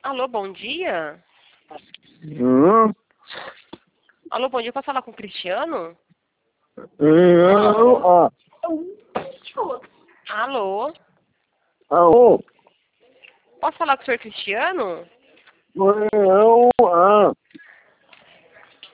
Alô, bom dia? Hum? Alô, bom dia, posso falar com o Cristiano? Não, Alô, alô, posso falar com o senhor Cristiano? não,